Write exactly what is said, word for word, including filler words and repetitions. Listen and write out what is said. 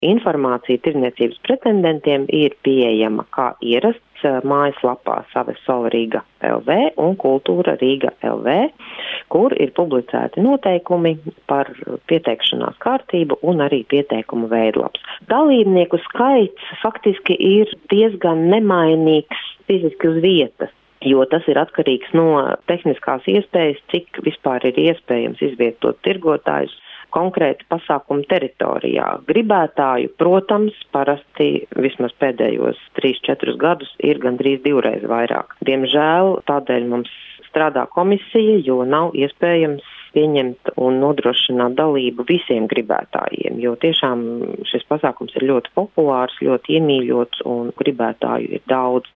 Informācija tirdzniecības pretendentiem ir pieejama kā ierasts mājaslapā Savesola Riga L V un Kultūra Riga L V, kur ir publicēti noteikumi par pieteikšanās kārtību un arī pieteikumu veidlaps. Dalībnieku skaits faktiski ir diezgan nemainīgs fiziski uz vietas, jo tas ir atkarīgs no tehniskās iespējas, cik vispār ir iespējams izvietot tirgotājus konkrēti pasākumu teritorijā. Gribētāju, protams, parasti vismaz pēdējos trīs četrus gadus ir gandrīz divreiz vairāk. Diemžēl tādēļ mums strādā komisija, jo nav iespējams pieņemt un nodrošināt dalību visiem gribētājiem, jo tiešām šis pasākums ir ļoti populārs, ļoti iemīļots un gribētāju ir daudz.